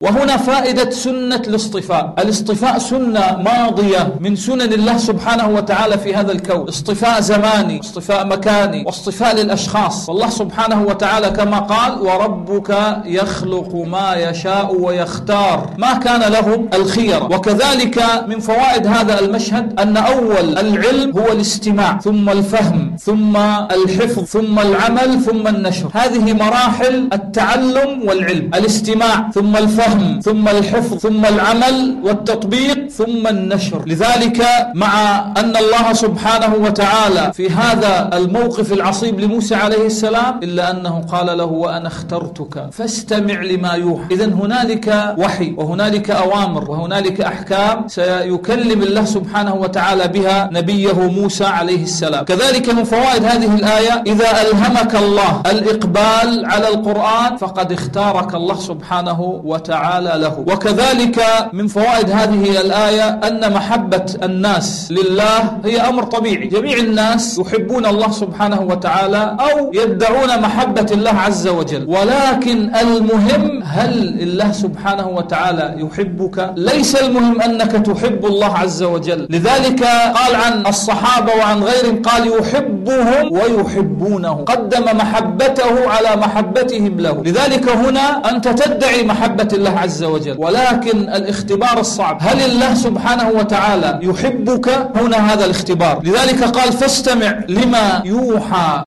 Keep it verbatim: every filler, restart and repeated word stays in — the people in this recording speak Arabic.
وهنا فائدة سنة الاصطفاء. الاصطفاء سنة ماضية من سنن الله سبحانه وتعالى في هذا الكون، اصطفاء زماني، اصطفاء مكاني، واصطفاء للأشخاص. والله سبحانه وتعالى كما قال: وربك يخلق ما يشاء ويختار، ما كان لهم الخيرة. وكذلك من فوائد هذا المشهد أن أول العلم هو الاستماع، ثم الفهم، ثم الحفظ، ثم العمل، ثم النشر. هذه مراحل التعلم والعلم: الاستماع، ثم الفهم، ثم الحفظ، ثم العمل والتطبيق، ثم النشر. لذلك مع أن الله سبحانه وتعالى في هذا الموقف العصيب لموسى عليه السلام، إلا أنه قال له: وأنا اخترتك فاستمع لما يوحى. إذن هنالك وحي، وهنالك أوامر، وهنالك أحكام سيكلم الله سبحانه وتعالى بها نبيه موسى عليه السلام. كذلك من فوائد هذه الآية: إذا ألهمك الله الإقبال على القرآن فقد اختارك الله سبحانه وتعالى له. وكذلك من فوائد هذه الآية أن محبة الناس لله هي أمر طبيعي. جميع الناس يحبون الله سبحانه وتعالى أو يدعون محبة الله عز وجل، ولكن المهم هل الله سبحانه وتعالى يحبك؟ ليس المهم أنك تحب الله عز وجل. لذلك قال عن الصحابة وعن غيرهم، قال: يحبهم ويحبونه، قدم محبته على محبتهم له. لذلك هنا أنت تدعي محبة الله عز وجل، ولكن الاختبار الصعب: هل الله سبحانه وتعالى يحبك؟ هنا هذا الاختبار. لذلك قال: فاستمع لما يوحى.